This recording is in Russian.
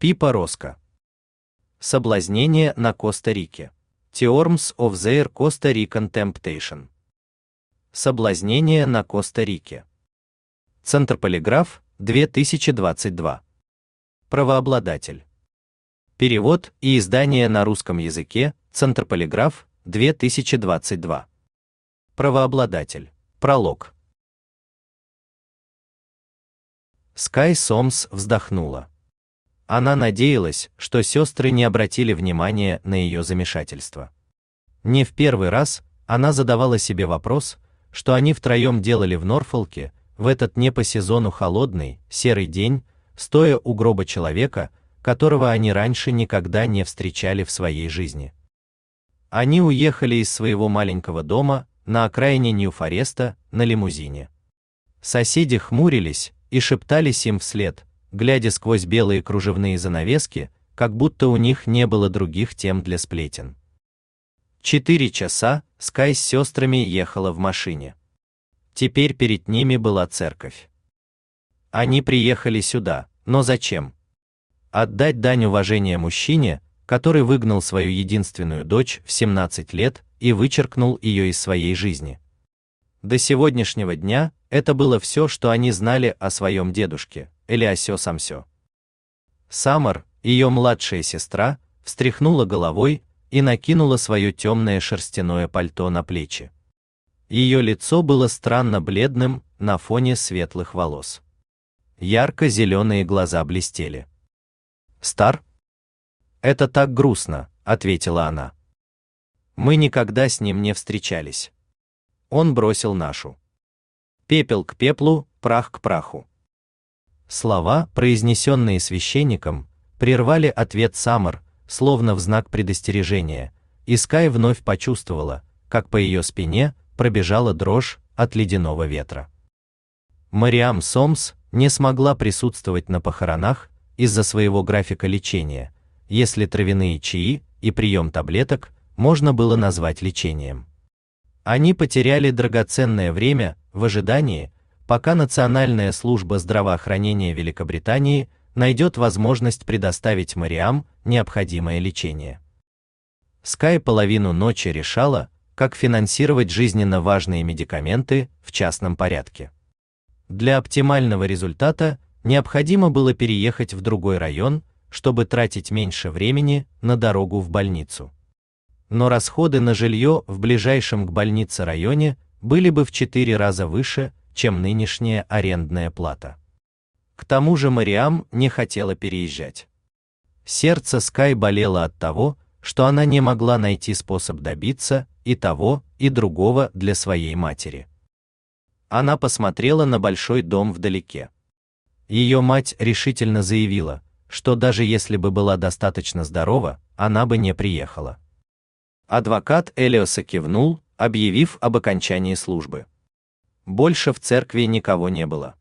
Пипа Роско. Соблазнение на Коста-Рике. Terms of their Costa Rican Temptation. Соблазнение на Коста-Рике. Центр Полиграф, 2022. Правообладатель. Перевод и издание на русском языке, Центр Полиграф, 2022. Правообладатель. Пролог. Скай Сомс вздохнула. Она надеялась, что сестры не обратили внимания на ее замешательство. Не в первый раз она задавала себе вопрос, что они втроем делали в Норфолке в этот не по сезону холодный, серый день, стоя у гроба человека, которого они раньше никогда не встречали в своей жизни. Они уехали из своего маленького дома на окраине Нью-Фореста на лимузине. Соседи хмурились и шептались им вслед, глядя сквозь белые кружевные занавески, как будто у них не было других тем для сплетен. 4 часа Скай с сестрами ехала в машине. Теперь перед ними была церковь. Они приехали сюда, но зачем? Отдать дань уважения мужчине, который выгнал свою единственную дочь в 17 лет и вычеркнул ее из своей жизни. До сегодняшнего дня это было все, что они знали о своем дедушке, Элиасе Самсё. Саммер, ее младшая сестра, встряхнула головой и накинула свое темное шерстяное пальто на плечи. Ее лицо было странно бледным на фоне светлых волос. Ярко-зеленые глаза блестели. «Стар?» «Это так грустно», — ответила она. «Мы никогда с ним не встречались. Он бросил нашу. Пепел к пеплу, прах к праху». Слова, произнесенные священником, прервали ответ Саммер, словно в знак предостережения, и Скай вновь почувствовала, как по ее спине пробежала дрожь от ледяного ветра. Мариам Сомс не смогла присутствовать на похоронах из-за своего графика лечения, если травяные чаи и прием таблеток можно было назвать лечением. Они потеряли драгоценное время в ожидании, пока Национальная служба здравоохранения Великобритании найдет возможность предоставить Мариам необходимое лечение. Скай половину ночи решала, как финансировать жизненно важные медикаменты в частном порядке. Для оптимального результата необходимо было переехать в другой район, чтобы тратить меньше времени на дорогу в больницу. Но расходы на жилье в ближайшем к больнице районе были бы в 4 раза выше, чем нынешняя арендная плата. К тому же Мариам не хотела переезжать. Сердце Скай болело от того, что она не могла найти способ добиться и того, и другого для своей матери. Она посмотрела на большой дом вдалеке. Ее мать решительно заявила, что даже если бы была достаточно здорова, она бы не приехала. Адвокат Элиоса кивнул, объявив об окончании службы. Больше в церкви никого не было.